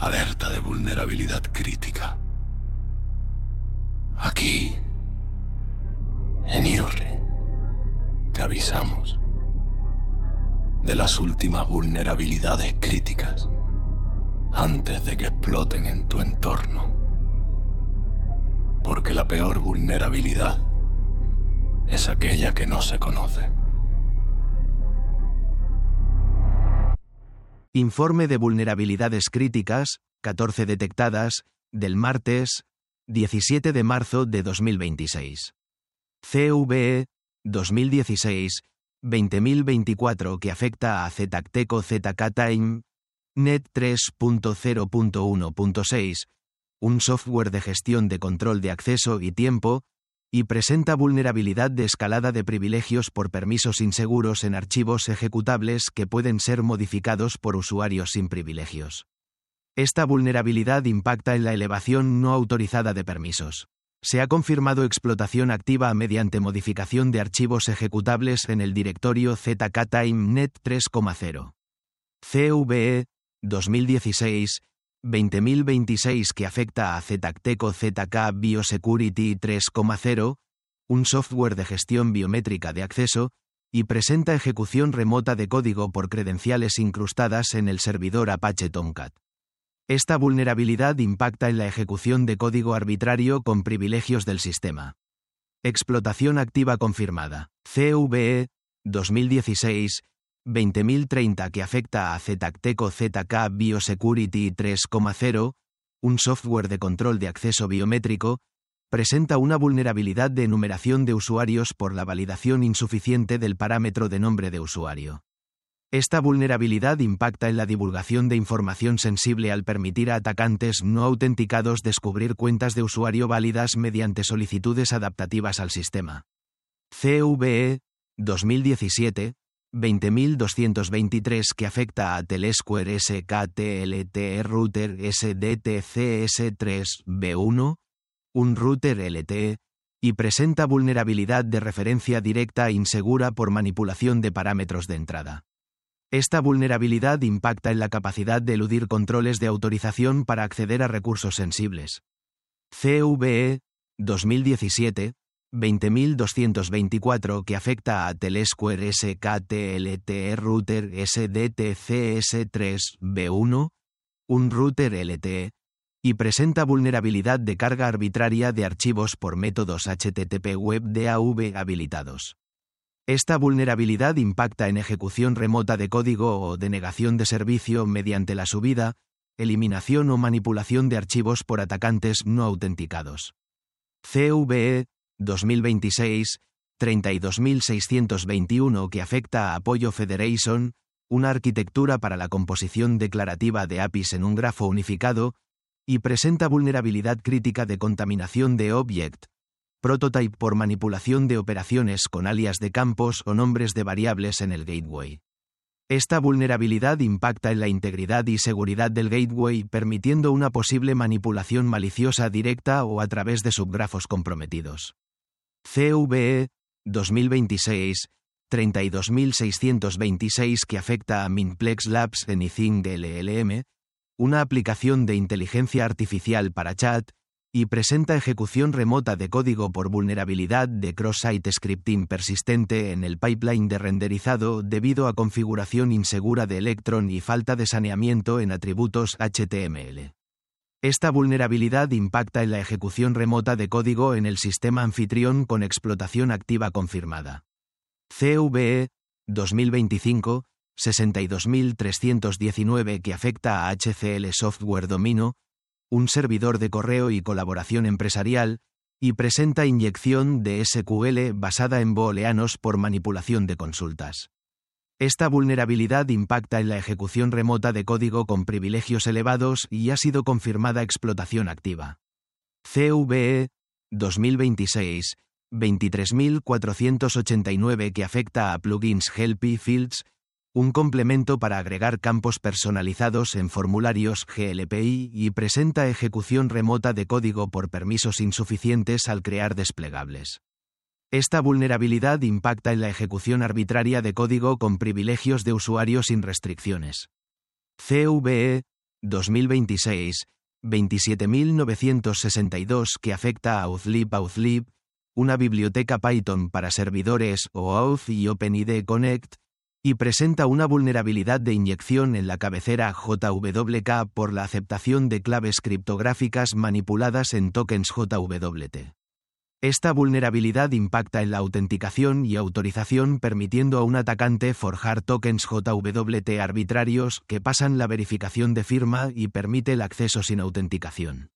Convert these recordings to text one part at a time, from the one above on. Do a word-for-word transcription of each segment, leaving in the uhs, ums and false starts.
Alerta de vulnerabilidad crítica. Aquí, en I R E, te avisamos de las últimas vulnerabilidades críticas antes de que exploten en tu entorno. Porque la peor vulnerabilidad es aquella que no se conoce. Informe de vulnerabilidades críticas, catorce detectadas, del martes, diecisiete de marzo de dos mil veintiséis. C V E dos mil dieciséis veinte mil veinticuatro que afecta a Zetacteco Z K Time, Net tres punto cero punto uno punto seis, un software de gestión de control de acceso y tiempo, y presenta vulnerabilidad de escalada de privilegios por permisos inseguros en archivos ejecutables que pueden ser modificados por usuarios sin privilegios. Esta vulnerabilidad impacta en la elevación no autorizada de permisos. Se ha confirmado explotación activa mediante modificación de archivos ejecutables en el directorio Z K Time Net tres punto cero. C V E dos mil dieciséis veinte mil veintiséis que afecta a Zetacteco Z K Biosecurity tres punto cero, un software de gestión biométrica de acceso, y presenta ejecución remota de código por credenciales incrustadas en el servidor Apache Tomcat. Esta vulnerabilidad impacta en la ejecución de código arbitrario con privilegios del sistema. Explotación activa confirmada. C V E dos mil dieciséis veinte mil treinta que afecta a Zetacteco Z K Biosecurity tres punto cero, un software de control de acceso biométrico, presenta una vulnerabilidad de enumeración de usuarios por la validación insuficiente del parámetro de nombre de usuario. Esta vulnerabilidad impacta en la divulgación de información sensible al permitir a atacantes no autenticados descubrir cuentas de usuario válidas mediante solicitudes adaptativas al sistema. C V E dos mil diecisiete veinte mil doscientos veintitrés que afecta a Telesquare S K T L T Router S D T C S tres B uno, un router L T E, y presenta vulnerabilidad de referencia directa insegura por manipulación de parámetros de entrada. Esta vulnerabilidad impacta en la capacidad de eludir controles de autorización para acceder a recursos sensibles. C V E dos mil diecisiete veinte mil doscientos veinticuatro que afecta a Telesquare S K T L T Router S D T C S tres B uno, un router L T E, y presenta vulnerabilidad de carga arbitraria de archivos por métodos H T T P Web D A V habilitados. Esta vulnerabilidad impacta en ejecución remota de código o denegación de servicio mediante la subida, eliminación o manipulación de archivos por atacantes no autenticados. C V E dos mil veintiséis treinta y dos mil seiscientos veintiuno que afecta a Apoyo Federation, una arquitectura para la composición declarativa de A P Is en un grafo unificado, y presenta vulnerabilidad crítica de contaminación de Object Prototype por manipulación de operaciones con alias de campos o nombres de variables en el gateway. Esta vulnerabilidad impacta en la integridad y seguridad del gateway, permitiendo una posible manipulación maliciosa directa o a través de subgrafos comprometidos. C V E dos mil veintiséis treinta y dos mil seiscientos veintiséis que afecta a Minplex Labs Anything L L M, una aplicación de inteligencia artificial para chat, y presenta ejecución remota de código por vulnerabilidad de cross-site scripting persistente en el pipeline de renderizado debido a configuración insegura de Electron y falta de saneamiento en atributos H T M L. Esta vulnerabilidad impacta en la ejecución remota de código en el sistema anfitrión con explotación activa confirmada. C V E dos mil veinticinco sesenta y dos mil trescientos diecinueve que afecta a H C L Software Domino, un servidor de correo y colaboración empresarial, y presenta inyección de S Q L basada en booleanos por manipulación de consultas. Esta vulnerabilidad impacta en la ejecución remota de código con privilegios elevados y ha sido confirmada explotación activa. C V E dos mil veintiséis veintitrés mil cuatrocientos ochenta y nueve que afecta a plugins Helpy Fields, un complemento para agregar campos personalizados en formularios G L P I y presenta ejecución remota de código por permisos insuficientes al crear desplegables. Esta vulnerabilidad impacta en la ejecución arbitraria de código con privilegios de usuario sin restricciones. C V E dos mil veintiséis, veintisiete mil novecientos sesenta y dos que afecta a Authlib. Authlib, una biblioteca Python para servidores o Auth y OpenID Connect, y presenta una vulnerabilidad de inyección en la cabecera J W K por la aceptación de claves criptográficas manipuladas en tokens J W T. Esta vulnerabilidad impacta en la autenticación y autorización, permitiendo a un atacante forjar tokens J W T arbitrarios que pasan la verificación de firma y permite el acceso sin autenticación.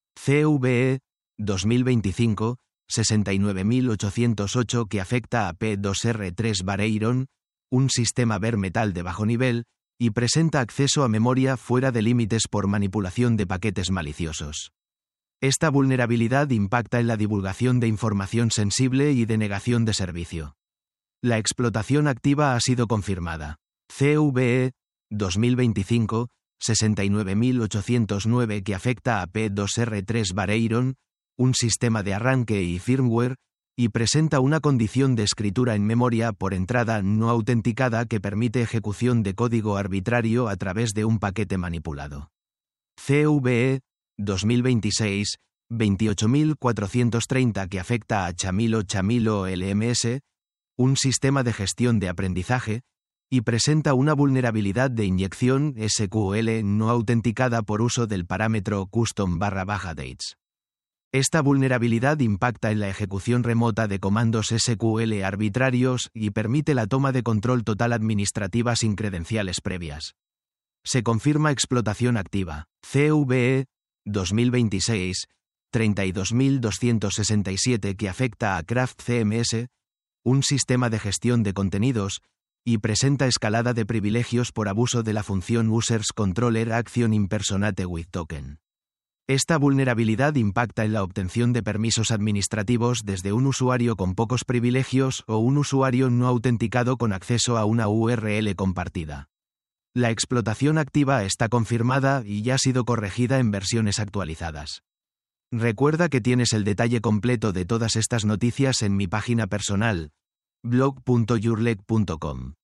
C V E dos mil veinticinco, sesenta y nueve mil ochocientos ocho que afecta a P dos R tres Barreiron, un sistema bare metal de bajo nivel, y presenta acceso a memoria fuera de límites por manipulación de paquetes maliciosos. Esta vulnerabilidad impacta en la divulgación de información sensible y de negación de servicio. La explotación activa ha sido confirmada. C V E dos mil veinticinco, sesenta y nueve mil ochocientos nueve que afecta a P dos R tres Barreiron, un sistema de arranque y firmware, y presenta una condición de escritura en memoria por entrada no autenticada que permite ejecución de código arbitrario a través de un paquete manipulado. C V E dos mil veintiséis, veintiocho mil cuatrocientos treinta que afecta a Chamilo Chamilo L M S, un sistema de gestión de aprendizaje, y presenta una vulnerabilidad de inyección S Q L no autenticada por uso del parámetro custom barra baja dates. Esta vulnerabilidad impacta en la ejecución remota de comandos S Q L arbitrarios y permite la toma de control total administrativa sin credenciales previas. Se confirma explotación activa. C V E dos mil veintiséis, treinta y dos mil doscientos sesenta y siete que afecta a Craft C M S, un sistema de gestión de contenidos, y presenta escalada de privilegios por abuso de la función Users Controller Action Impersonate with Token. Esta vulnerabilidad impacta en la obtención de permisos administrativos desde un usuario con pocos privilegios o un usuario no autenticado con acceso a una U R L compartida. La explotación activa está confirmada y ya ha sido corregida en versiones actualizadas. Recuerda que tienes el detalle completo de todas estas noticias en mi página personal, blog punto yourleg punto com.